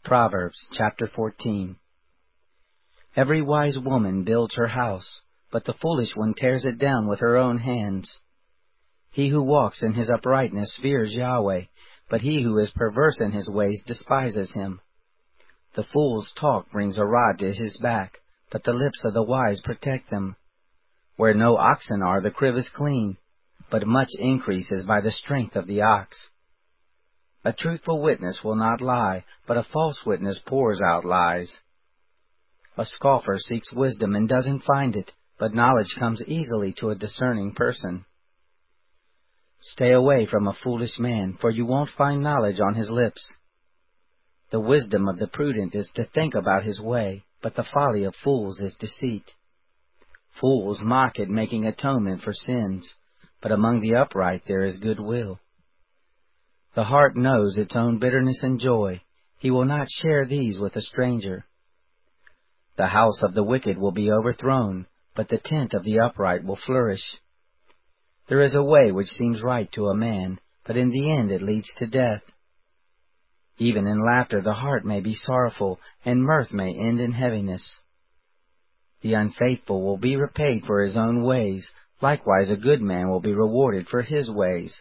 Proverbs chapter 14. Every wise woman builds her house, but the foolish one tears it down with her own hands. He who walks in his uprightness fears Yahweh, but he who is perverse in his ways despises him. The fool's talk brings a rod to his back, but the lips of the wise protect them. Where no oxen are, the crib is clean, but much increase is by the strength of the ox. A truthful witness will not lie, but a false witness pours out lies. A scoffer seeks wisdom and doesn't find it, but knowledge comes easily to a discerning person. Stay away from a foolish man, for you won't find knowledge on his lips. The wisdom of the prudent is to think about his way, but the folly of fools is deceit. Fools mock at making atonement for sins, but among the upright there is goodwill. The heart knows its own bitterness and joy. He will not share these with a stranger. The house of the wicked will be overthrown, but the tent of the upright will flourish. There is a way which seems right to a man, but in the end it leads to death. Even in laughter the heart may be sorrowful, and mirth may end in heaviness. The unfaithful will be repaid for his own ways, likewise a good man will be rewarded for his ways.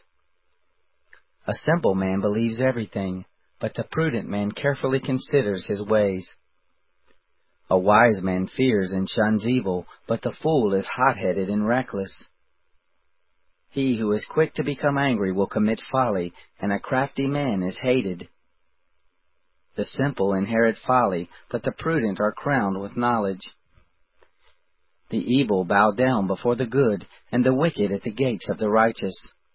A simple man believes everything, but the prudent man carefully considers his ways. A wise man fears and shuns evil, but the fool is hot-headed and reckless. He who is quick to become angry will commit folly, and a crafty man is hated. The simple inherit folly, but the prudent are crowned with knowledge. The evil bow down before the good, and the wicked at the gates of the righteous.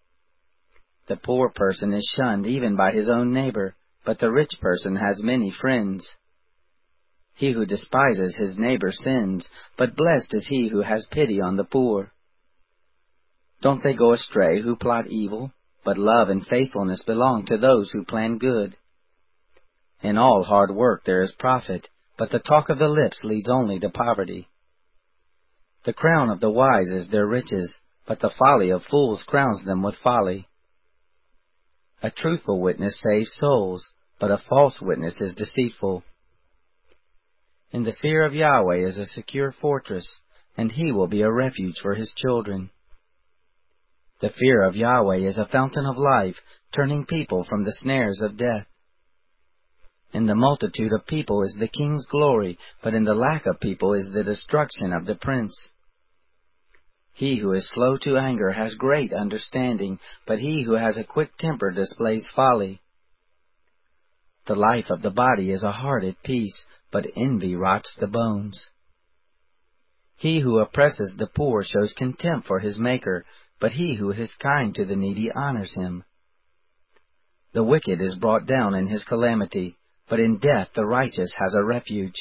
The poor person is shunned even by his own neighbor, but the rich person has many friends. He who despises his neighbor sins, but blessed is he who has pity on the poor. Don't they go astray who plot evil? But love and faithfulness belong to those who plan good. In all hard work there is profit, but the talk of the lips leads only to poverty. The crown of the wise is their riches, but the folly of fools crowns them with folly. A truthful witness saves souls, but a false witness is deceitful. In the fear of Yahweh is a secure fortress, and he will be a refuge for his children. The fear of Yahweh is a fountain of life, turning people from the snares of death. In the multitude of people is the king's glory, but in the lack of people is the destruction of the prince. He who is slow to anger has great understanding, but he who has a quick temper displays folly. The life of the body is a heart at peace, but envy rots the bones. He who oppresses the poor shows contempt for his Maker, but he who is kind to the needy honors him. The wicked is brought down in his calamity, but in death the righteous has a refuge.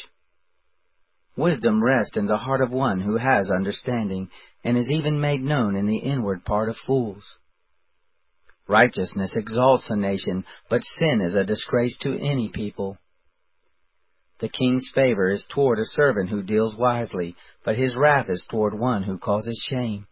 Wisdom rests in the heart of one who has understanding, and is even made known in the inward part of fools. Righteousness exalts a nation, but sin is a disgrace to any people. The king's favor is toward a servant who deals wisely, but his wrath is toward one who causes shame.